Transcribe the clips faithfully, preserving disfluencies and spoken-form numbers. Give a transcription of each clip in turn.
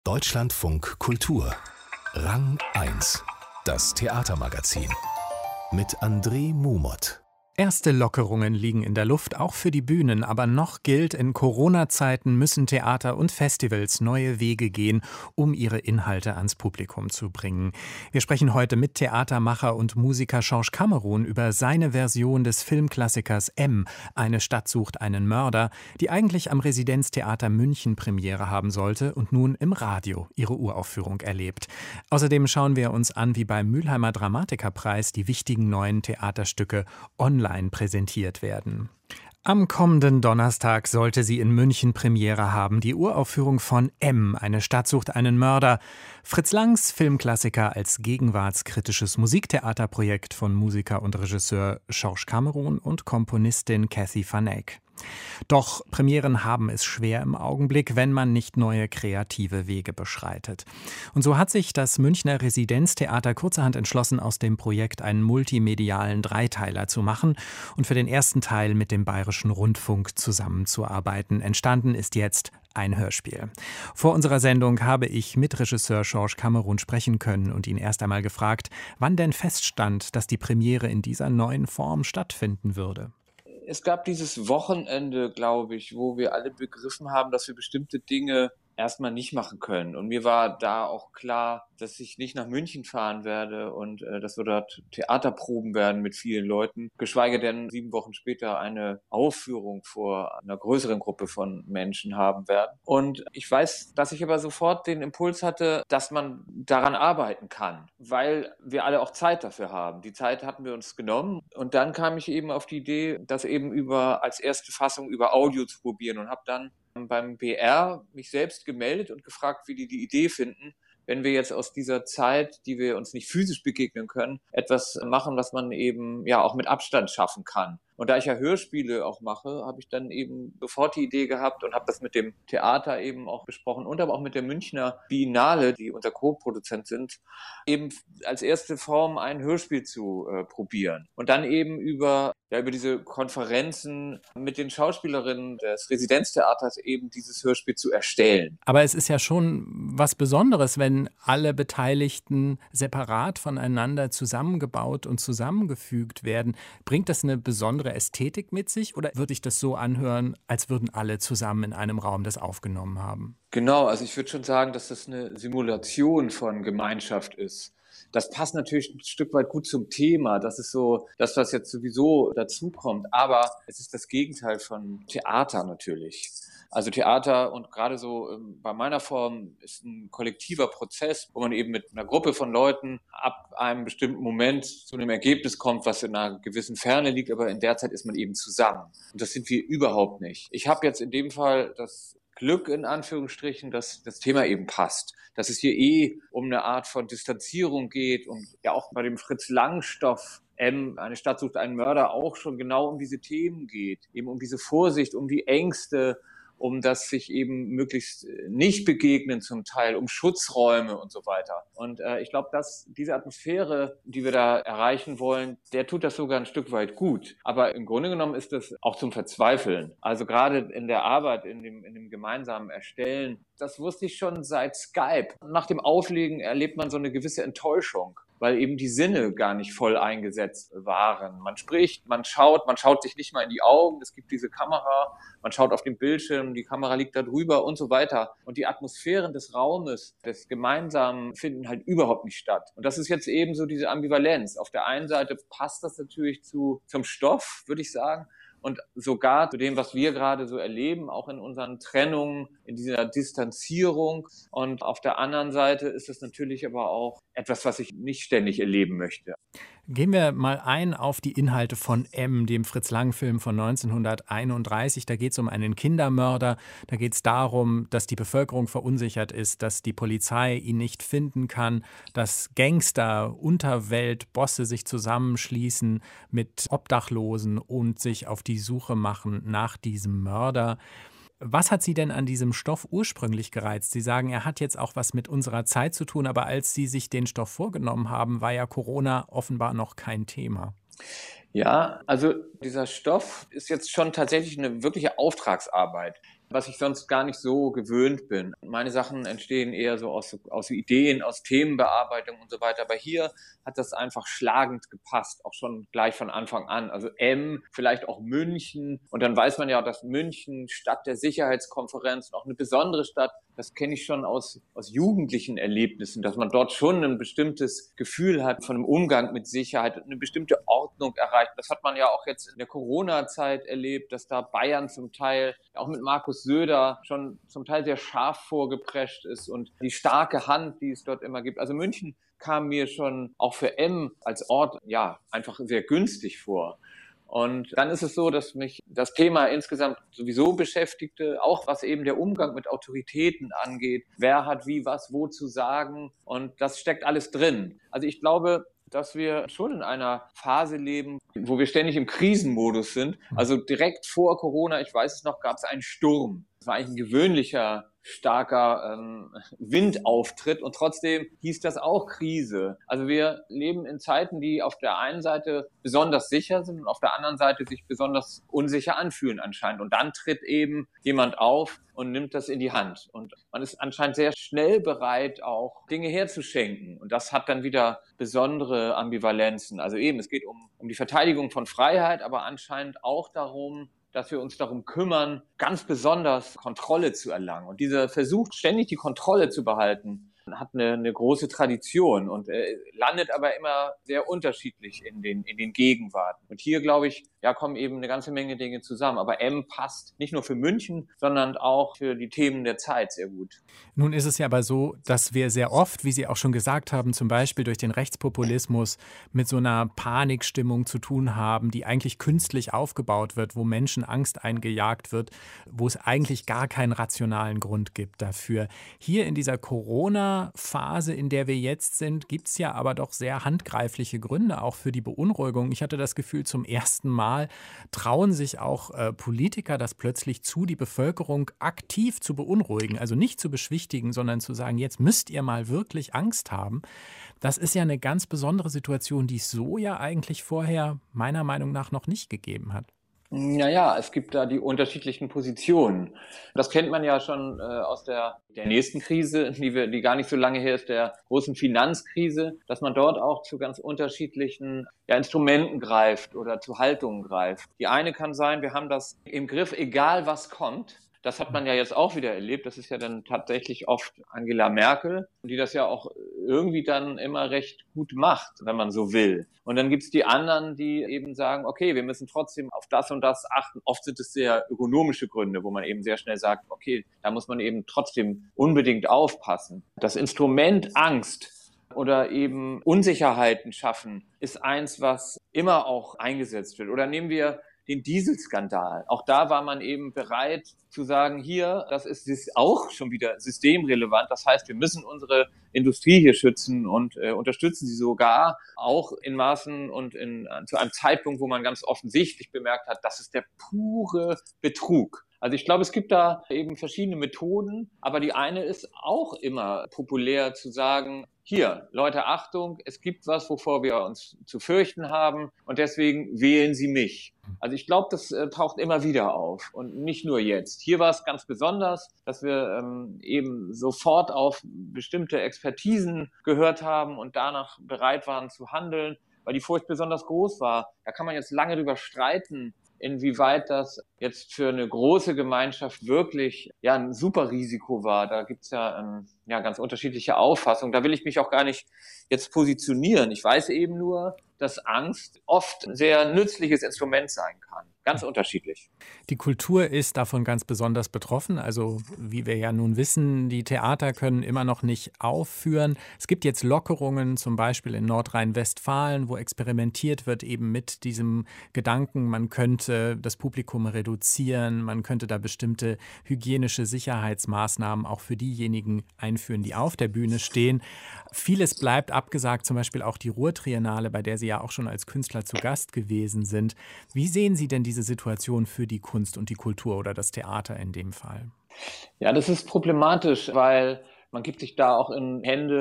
Deutschlandfunk Kultur. Rang eins. Das Theatermagazin. Mit André Mumot. Erste Lockerungen liegen in der Luft, auch für die Bühnen. Aber noch gilt, in Corona-Zeiten müssen Theater und Festivals neue Wege gehen, um ihre Inhalte ans Publikum zu bringen. Wir sprechen heute mit Theatermacher und Musiker Schorsch Kamerun über seine Version des Filmklassikers M, Eine Stadt sucht einen Mörder, die eigentlich am Residenztheater München Premiere haben sollte und nun im Radio ihre Uraufführung erlebt. Außerdem schauen wir uns an, wie beim Mülheimer Dramatikerpreis die wichtigen neuen Theaterstücke online präsentiert werden. Am kommenden Donnerstag sollte sie in München Premiere haben, die Uraufführung von M, Eine Stadt sucht einen Mörder. Fritz Langs Filmklassiker als gegenwartskritisches Musiktheaterprojekt von Musiker und Regisseur Schorsch Kamerun und Komponistin Cathy van Eyck. Doch Premieren haben es schwer im Augenblick, wenn man nicht neue kreative Wege beschreitet. Und so hat sich das Münchner Residenztheater kurzerhand entschlossen, aus dem Projekt einen multimedialen Dreiteiler zu machen und für den ersten Teil mit dem Bayerischen Rundfunk zusammenzuarbeiten. Entstanden ist jetzt ein Hörspiel. Vor unserer Sendung habe ich mit Regisseur Schorsch Kamerun sprechen können und ihn erst einmal gefragt, wann denn feststand, dass die Premiere in dieser neuen Form stattfinden würde. Es gab dieses Wochenende, glaube ich, wo wir alle begriffen haben, dass wir bestimmte Dinge erstmal nicht machen können. Und mir war da auch klar, dass ich nicht nach München fahren werde und äh, dass wir dort Theaterproben werden mit vielen Leuten, geschweige denn sieben Wochen später eine Aufführung vor einer größeren Gruppe von Menschen haben werden. Und ich weiß, dass ich aber sofort den Impuls hatte, dass man daran arbeiten kann, weil wir alle auch Zeit dafür haben. Die Zeit hatten wir uns genommen und dann kam ich eben auf die Idee, das eben über als erste Fassung über Audio zu probieren und habe dann beim B R mich selbst gemeldet und gefragt, wie die die Idee finden, wenn wir jetzt aus dieser Zeit, die wir uns nicht physisch begegnen können, etwas machen, was man eben ja auch mit Abstand schaffen kann. Und da ich ja Hörspiele auch mache, habe ich dann eben sofort die Idee gehabt und habe das mit dem Theater eben auch besprochen und aber auch mit der Münchner Biennale, die unser Co-Produzent sind, eben als erste Form ein Hörspiel zu äh, probieren. Und dann eben über, ja, über diese Konferenzen mit den Schauspielerinnen des Residenztheaters eben dieses Hörspiel zu erstellen. Aber es ist ja schon was Besonderes, wenn alle Beteiligten separat voneinander zusammengebaut und zusammengefügt werden. Bringt das eine besondere Ästhetik mit sich oder würde ich das so anhören, als würden alle zusammen in einem Raum das aufgenommen haben? Genau, also ich würde schon sagen, dass das eine Simulation von Gemeinschaft ist. Das passt natürlich ein Stück weit gut zum Thema. Das ist so das, was jetzt sowieso dazukommt. Aber es ist das Gegenteil von Theater natürlich. Also Theater und gerade so ähm, bei meiner Form ist ein kollektiver Prozess, wo man eben mit einer Gruppe von Leuten ab einem bestimmten Moment zu einem Ergebnis kommt, was in einer gewissen Ferne liegt, aber in der Zeit ist man eben zusammen. Und das sind wir überhaupt nicht. Ich habe jetzt in dem Fall das Glück in Anführungsstrichen, dass das Thema eben passt. Dass es hier eh um eine Art von Distanzierung geht und ja auch bei dem Fritz Lang-Stoff M, Eine Stadt sucht einen Mörder, auch schon genau um diese Themen geht. Eben um diese Vorsicht, um die Ängste, um das sich eben möglichst nicht begegnen zum Teil, um Schutzräume und so weiter. Und äh, ich glaube, dass diese Atmosphäre, die wir da erreichen wollen, der tut das sogar ein Stück weit gut. Aber im Grunde genommen ist das auch zum Verzweifeln. Also gerade in der Arbeit, in dem, in dem gemeinsamen Erstellen, das wusste ich schon seit Skype. Nach dem Auflegen erlebt man so eine gewisse Enttäuschung, weil eben die Sinne gar nicht voll eingesetzt waren. Man spricht, man schaut, man schaut sich nicht mal in die Augen, es gibt diese Kamera, man schaut auf den Bildschirm, die Kamera liegt da drüber und so weiter. Und die Atmosphären des Raumes, des Gemeinsamen finden halt überhaupt nicht statt. Und das ist jetzt eben so diese Ambivalenz. Auf der einen Seite passt das natürlich zu, zum Stoff, würde ich sagen, und sogar zu dem, was wir gerade so erleben, auch in unseren Trennungen, in dieser Distanzierung. Und auf der anderen Seite ist es natürlich aber auch etwas, was ich nicht ständig erleben möchte. Gehen wir mal ein auf die Inhalte von M, dem Fritz-Lang-Film von neunzehnhunderteinunddreißig. Da geht es um einen Kindermörder. Da geht es darum, dass die Bevölkerung verunsichert ist, dass die Polizei ihn nicht finden kann, dass Gangster, Unterwelt, Bosse sich zusammenschließen mit Obdachlosen und sich auf die Suche machen nach diesem Mörder. Was hat Sie denn an diesem Stoff ursprünglich gereizt? Sie sagen, er hat jetzt auch was mit unserer Zeit zu tun, aber als Sie sich den Stoff vorgenommen haben, war ja Corona offenbar noch kein Thema. Ja, also dieser Stoff ist jetzt schon tatsächlich eine wirkliche Auftragsarbeit. was ich sonst gar nicht so gewöhnt bin. Meine Sachen entstehen eher so aus, aus Ideen, aus Themenbearbeitung und so weiter. Aber hier hat das einfach schlagend gepasst, auch schon gleich von Anfang an. Also M, vielleicht auch München. Und dann weiß man ja, dass München Stadt der Sicherheitskonferenz, auch eine besondere Stadt, das kenne ich schon aus, aus jugendlichen Erlebnissen, dass man dort schon ein bestimmtes Gefühl hat von einem Umgang mit Sicherheit, eine bestimmte Ordnung erreicht. Das hat man ja auch jetzt in der Corona-Zeit erlebt, dass da Bayern zum Teil, auch mit Markus Söder, schon zum Teil sehr scharf vorgeprescht ist und die starke Hand, die es dort immer gibt. Also München kam mir schon auch für M als Ort ja einfach sehr günstig vor. Und dann ist es so, dass mich das Thema insgesamt sowieso beschäftigte, auch was eben der Umgang mit Autoritäten angeht. Wer hat wie was wo zu sagen? Und das steckt alles drin. Also ich glaube, dass wir schon in einer Phase leben, wo wir ständig im Krisenmodus sind. Also direkt vor Corona, ich weiß es noch, gab es einen Sturm. Das war eigentlich ein gewöhnlicher, starker ähm, Windauftritt und trotzdem hieß das auch Krise. Also wir leben in Zeiten, die auf der einen Seite besonders sicher sind und auf der anderen Seite sich besonders unsicher anfühlen anscheinend. Und dann tritt eben jemand auf und nimmt das in die Hand. Und man ist anscheinend sehr schnell bereit, auch Dinge herzuschenken. Und das hat dann wieder besondere Ambivalenzen. Also eben, es geht um, um die Verteidigung von Freiheit, aber anscheinend auch darum, dass wir uns darum kümmern, ganz besonders Kontrolle zu erlangen. Und dieser Versuch, ständig die Kontrolle zu behalten, hat eine, eine große Tradition und äh, landet aber immer sehr unterschiedlich in den, in den Gegenwarten. Und hier, glaube ich, ja, kommen eben eine ganze Menge Dinge zusammen. Aber M passt nicht nur für München, sondern auch für die Themen der Zeit sehr gut. Nun ist es ja aber so, dass wir sehr oft, wie Sie auch schon gesagt haben, zum Beispiel durch den Rechtspopulismus mit so einer Panikstimmung zu tun haben, die eigentlich künstlich aufgebaut wird, wo Menschen Angst eingejagt wird, wo es eigentlich gar keinen rationalen Grund gibt dafür. Hier in dieser Corona-Phase, in der wir jetzt sind, gibt es ja aber doch sehr handgreifliche Gründe auch für die Beunruhigung. Ich hatte das Gefühl, zum ersten Mal trauen sich auch äh, Politiker das plötzlich zu, die Bevölkerung aktiv zu beunruhigen, also nicht zu beschwichtigen, sondern zu sagen, jetzt müsst ihr mal wirklich Angst haben. Das ist ja eine ganz besondere Situation, die es so ja eigentlich vorher meiner Meinung nach noch nicht gegeben hat. Naja, es gibt da die unterschiedlichen Positionen. Das kennt man ja schon äh, aus der, der nächsten Krise, die, wir, die gar nicht so lange her ist, der großen Finanzkrise, dass man dort auch zu ganz unterschiedlichen ja, Instrumenten greift oder zu Haltungen greift. Die eine kann sein, wir haben das im Griff, egal was kommt. Das hat man ja jetzt auch wieder erlebt. Das ist ja dann tatsächlich oft Angela Merkel, die das ja auch irgendwie dann immer recht gut macht, wenn man so will. Und dann gibt's die anderen, die eben sagen, okay, wir müssen trotzdem auf das und das achten. Oft sind es sehr ökonomische Gründe, wo man eben sehr schnell sagt, okay, da muss man eben trotzdem unbedingt aufpassen. Das Instrument Angst oder eben Unsicherheiten schaffen ist eins, was immer auch eingesetzt wird. Oder nehmen wir den Dieselskandal. Auch da war man eben bereit zu sagen, hier, das ist auch schon wieder systemrelevant. Das heißt, wir müssen unsere Industrie hier schützen und äh, unterstützen sie sogar auch in Maßen und in, zu einem Zeitpunkt, wo man ganz offensichtlich bemerkt hat, das ist der pure Betrug. Also ich glaube, es gibt da eben verschiedene Methoden, aber die eine ist auch immer populär zu sagen, hier, Leute, Achtung, es gibt was, wovor wir uns zu fürchten haben und deswegen wählen Sie mich. Also ich glaube, das äh, taucht immer wieder auf und nicht nur jetzt. Hier war es ganz besonders, dass wir ähm, eben sofort auf bestimmte Expertisen gehört haben und danach bereit waren zu handeln, weil die Furcht besonders groß war. Da kann man jetzt lange drüber streiten, inwieweit das jetzt für eine große Gemeinschaft wirklich ja ein super Risiko war. Da gibt's ja, ähm, ja ganz unterschiedliche Auffassungen. Da will ich mich auch gar nicht jetzt positionieren. Ich weiß eben nur, dass Angst oft ein sehr nützliches Instrument sein kann. Ganz unterschiedlich. Die Kultur ist davon ganz besonders betroffen. Also wie wir ja nun wissen, die Theater können immer noch nicht aufführen. Es gibt jetzt Lockerungen, zum Beispiel in Nordrhein-Westfalen, wo experimentiert wird eben mit diesem Gedanken, man könnte das Publikum reduzieren, man könnte da bestimmte hygienische Sicherheitsmaßnahmen auch für diejenigen einführen, die auf der Bühne stehen. Vieles bleibt abgesagt, zum Beispiel auch die Ruhr-Triennale, bei der Sie ja auch schon als Künstler zu Gast gewesen sind. Wie sehen Sie denn diese Situation für die Kunst und die Kultur oder das Theater in dem Fall? Ja, das ist problematisch, weil man gibt sich da auch in Hände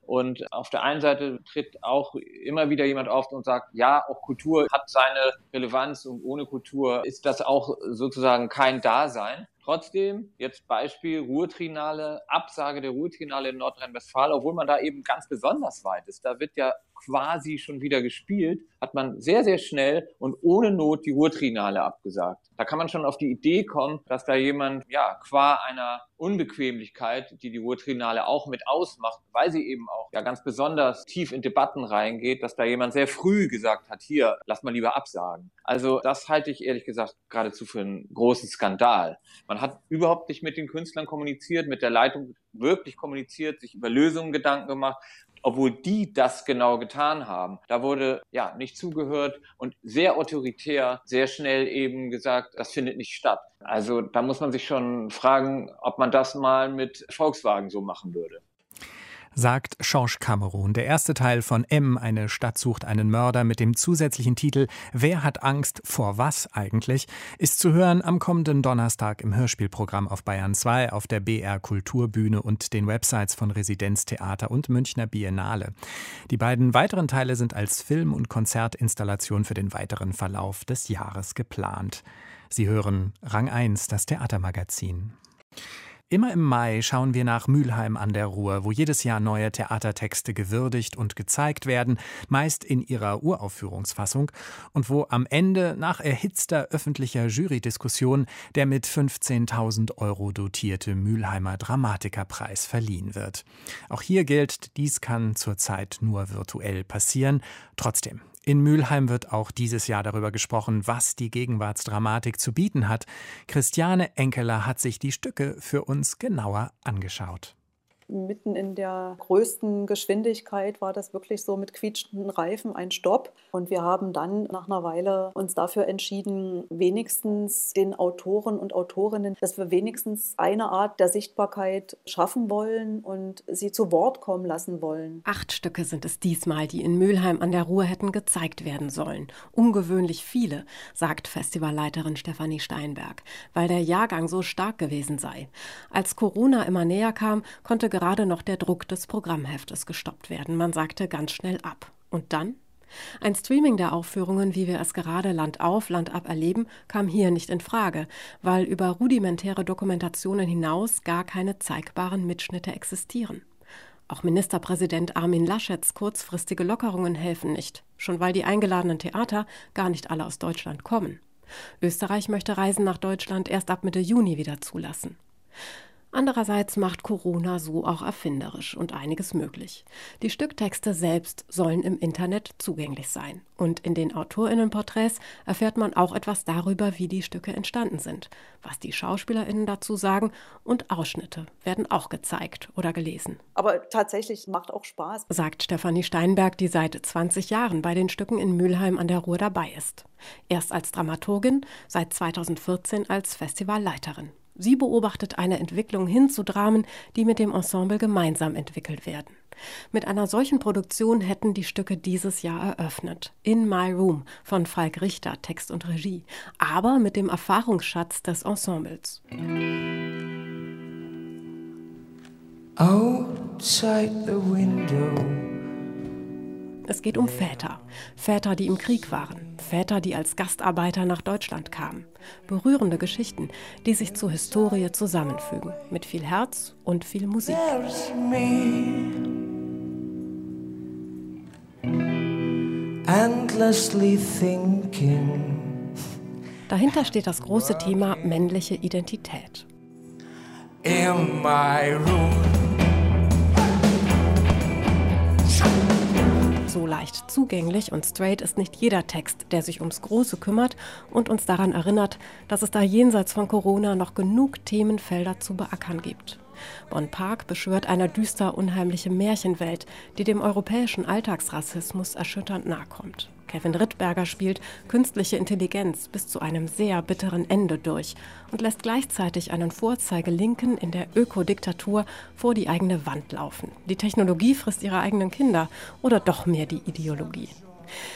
Und auf der einen Seite tritt auch immer wieder jemand auf und sagt, ja, auch Kultur hat seine Relevanz und ohne Kultur ist das auch sozusagen kein Dasein. Trotzdem, jetzt Beispiel Ruhrtriennale, Absage der Ruhrtriennale in Nordrhein-Westfalen, obwohl man da eben ganz besonders weit ist. Da wird ja quasi schon wieder gespielt, hat man sehr, sehr schnell und ohne Not die Ruhrtriennale abgesagt. Da kann man schon auf die Idee kommen, dass da jemand, ja, qua einer Unbequemlichkeit, die die Ruhrtriennale auch mit ausmacht, weil sie eben auch ja ganz besonders tief in Debatten reingeht, dass da jemand sehr früh gesagt hat, hier, lass mal lieber absagen. Also das halte ich ehrlich gesagt geradezu für einen großen Skandal. Man hat überhaupt nicht mit den Künstlern kommuniziert, mit der Leitung wirklich kommuniziert, sich über Lösungen Gedanken gemacht, obwohl die das genau getan haben. Da wurde ja nicht zugehört und sehr autoritär, sehr schnell eben gesagt, das findet nicht statt. Also da muss man sich schon fragen, ob man das mal mit Volkswagen so machen würde. Sagt Schorsch Kamerun. Der erste Teil von M, eine Stadt sucht einen Mörder mit dem zusätzlichen Titel Wer hat Angst vor was eigentlich, ist zu hören am kommenden Donnerstag im Hörspielprogramm auf Bayern zwei, auf der B R Kulturbühne und den Websites von Residenztheater und Münchner Biennale. Die beiden weiteren Teile sind als Film- und Konzertinstallation für den weiteren Verlauf des Jahres geplant. Sie hören Rang eins, das Theatermagazin. Immer im Mai schauen wir nach Mülheim an der Ruhr, wo jedes Jahr neue Theatertexte gewürdigt und gezeigt werden, meist in ihrer Uraufführungsfassung, und wo am Ende nach erhitzter öffentlicher Jurydiskussion der mit fünfzehntausend Euro dotierte Mülheimer Dramatikerpreis verliehen wird. Auch hier gilt, dies kann zurzeit nur virtuell passieren. Trotzdem. In Mülheim wird auch dieses Jahr darüber gesprochen, was die Gegenwartsdramatik zu bieten hat. Christiane Enkeler hat sich die Stücke für uns genauer angeschaut. Mitten in der größten Geschwindigkeit war das wirklich so mit quietschenden Reifen ein Stopp. Und wir haben dann nach einer Weile uns dafür entschieden, wenigstens den Autoren und Autorinnen, dass wir wenigstens eine Art der Sichtbarkeit schaffen wollen und sie zu Wort kommen lassen wollen. Acht Stücke sind es diesmal, die in Mülheim an der Ruhr hätten gezeigt werden sollen. Ungewöhnlich viele, sagt Festivalleiterin Stefanie Steinberg, weil der Jahrgang so stark gewesen sei. Als Corona immer näher kam, konnte gerade noch der Druck des Programmheftes gestoppt werden. Man sagte ganz schnell ab. Und dann? Ein Streaming der Aufführungen, wie wir es gerade Land auf, Land ab erleben, kam hier nicht in Frage, weil über rudimentäre Dokumentationen hinaus gar keine zeigbaren Mitschnitte existieren. Auch Ministerpräsident Armin Laschets kurzfristige Lockerungen helfen nicht, schon weil die eingeladenen Theater gar nicht alle aus Deutschland kommen. Österreich möchte Reisen nach Deutschland erst ab Mitte Juni wieder zulassen. Andererseits macht Corona so auch erfinderisch und einiges möglich. Die Stücktexte selbst sollen im Internet zugänglich sein. Und in den AutorInnenporträts erfährt man auch etwas darüber, wie die Stücke entstanden sind, was die SchauspielerInnen dazu sagen, und Ausschnitte werden auch gezeigt oder gelesen. Aber tatsächlich macht auch Spaß, sagt Stefanie Steinberg, die seit zwanzig Jahren bei den Stücken in Mülheim an der Ruhr dabei ist. Erst als Dramaturgin, seit zweitausendvierzehn als Festivalleiterin. Sie beobachtet eine Entwicklung hin zu Dramen, die mit dem Ensemble gemeinsam entwickelt werden. Mit einer solchen Produktion hätten die Stücke dieses Jahr eröffnet. In My Room von Falk Richter, Text und Regie, aber mit dem Erfahrungsschatz des Ensembles. Outside the window. Es geht um Väter. Väter, die im Krieg waren. Väter, die als Gastarbeiter nach Deutschland kamen. Berührende Geschichten, die sich zur Historie zusammenfügen. Mit viel Herz und viel Musik. Endlessly thinking. Dahinter steht das große Thema männliche Identität. In my room. So leicht zugänglich und straight ist nicht jeder Text, der sich ums Große kümmert und uns daran erinnert, dass es da jenseits von Corona noch genug Themenfelder zu beackern gibt. Bonn Park beschwört eine düster unheimliche Märchenwelt, die dem europäischen Alltagsrassismus erschütternd nahekommt. Kevin Rittberger spielt künstliche Intelligenz bis zu einem sehr bitteren Ende durch und lässt gleichzeitig einen Vorzeigelinken in der Ökodiktatur vor die eigene Wand laufen. Die Technologie frisst ihre eigenen Kinder oder doch mehr die Ideologie.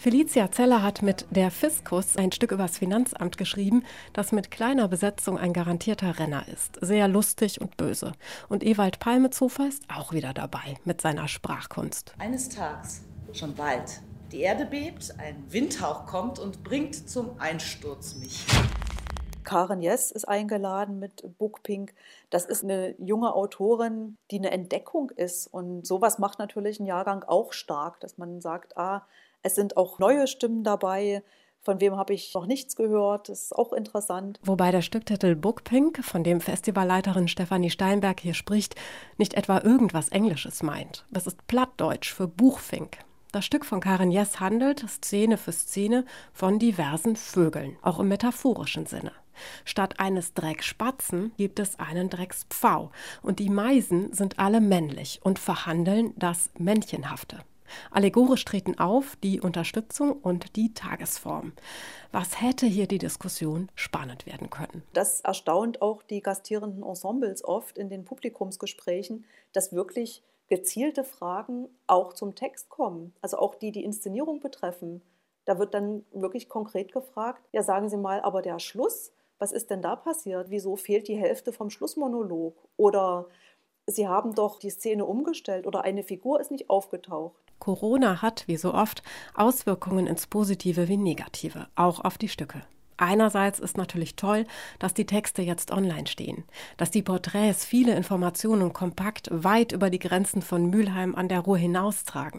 Felicia Zeller hat mit Der Fiskus ein Stück übers Finanzamt geschrieben, das mit kleiner Besetzung ein garantierter Renner ist. Sehr lustig und böse. Und Ewald Palmezofer ist auch wieder dabei mit seiner Sprachkunst. Eines Tages, schon bald, die Erde bebt, ein Windhauch kommt und bringt zum Einsturz mich. Karen Jess ist eingeladen mit Bookpink. Das ist eine junge Autorin, die eine Entdeckung ist. Und sowas macht natürlich einen Jahrgang auch stark, dass man sagt, ah, es sind auch neue Stimmen dabei. Von wem habe ich noch nichts gehört? Das ist auch interessant. Wobei der Stücktitel Bookpink, von dem Festivalleiterin Stefanie Steinberg hier spricht, nicht etwa irgendwas Englisches meint. Das ist Plattdeutsch für Buchfink. Das Stück von Karen Jess handelt, Szene für Szene, von diversen Vögeln, auch im metaphorischen Sinne. Statt eines Dreckspatzen gibt es einen Dreckspfau. Und die Meisen sind alle männlich und verhandeln das Männchenhafte. Allegorisch treten auf die Unterstützung und die Tagesform. Was hätte hier die Diskussion spannend werden können? Das erstaunt auch die gastierenden Ensembles oft in den Publikumsgesprächen, dass wirklich gezielte Fragen auch zum Text kommen, also auch die die Inszenierung betreffen. Da wird dann wirklich konkret gefragt, ja sagen Sie mal, aber der Schluss, was ist denn da passiert? Wieso fehlt die Hälfte vom Schlussmonolog? Oder Sie haben doch die Szene umgestellt oder eine Figur ist nicht aufgetaucht. Corona hat, wie so oft, Auswirkungen ins Positive wie Negative, auch auf die Stücke. Einerseits ist natürlich toll, dass die Texte jetzt online stehen, dass die Porträts viele Informationen kompakt weit über die Grenzen von Mülheim an der Ruhr hinaustragen.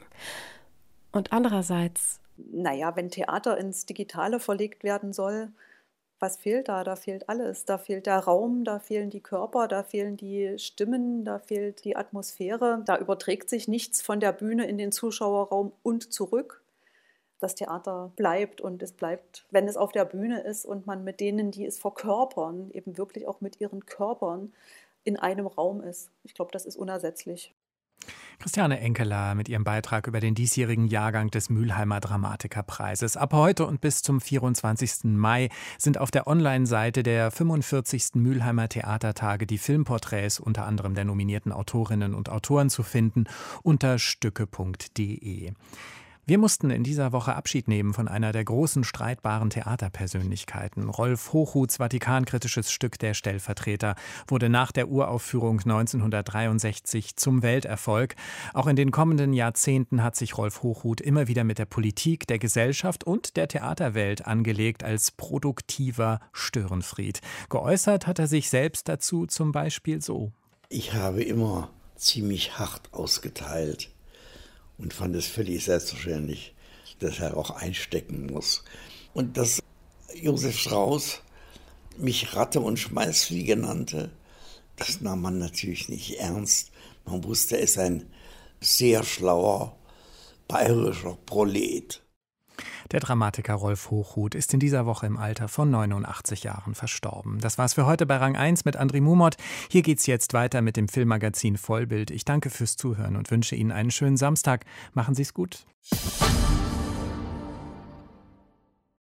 Und andererseits... Naja, wenn Theater ins Digitale verlegt werden soll, was fehlt da? Da fehlt alles. Da fehlt der Raum, da fehlen die Körper, da fehlen die Stimmen, da fehlt die Atmosphäre. Da überträgt sich nichts von der Bühne in den Zuschauerraum und zurück. Das Theater bleibt und es bleibt, wenn es auf der Bühne ist und man mit denen, die es verkörpern, eben wirklich auch mit ihren Körpern in einem Raum ist. Ich glaube, das ist unersetzlich. Christiane Enkeler mit ihrem Beitrag über den diesjährigen Jahrgang des Mülheimer Dramatikerpreises. Ab heute und bis zum vierundzwanzigsten Mai sind auf der Online-Seite der fünfundvierzigsten Mülheimer Theatertage die Filmporträts unter anderem der nominierten Autorinnen und Autoren zu finden unter stücke punkt de. Wir mussten in dieser Woche Abschied nehmen von einer der großen streitbaren Theaterpersönlichkeiten. Rolf Hochhuths vatikankritisches Stück Der Stellvertreter wurde nach der Uraufführung neunzehnhundertdreiundsechzig zum Welterfolg. Auch in den kommenden Jahrzehnten hat sich Rolf Hochhuth immer wieder mit der Politik, der Gesellschaft und der Theaterwelt angelegt als produktiver Störenfried. Geäußert hat er sich selbst dazu zum Beispiel so: Ich habe immer ziemlich hart ausgeteilt und fand es völlig selbstverständlich, dass er auch einstecken muss. Und dass Josef Strauß mich Ratte und Schmeißfliege nannte, das nahm man natürlich nicht ernst. Man wusste, er ist ein sehr schlauer bayerischer Prolet. Der Dramatiker Rolf Hochhuth ist in dieser Woche im Alter von neunundachtzig Jahren verstorben. Das war's für heute bei Rang eins mit André Mumot. Hier geht's jetzt weiter mit dem Filmmagazin Vollbild. Ich danke fürs Zuhören und wünsche Ihnen einen schönen Samstag. Machen Sie's gut.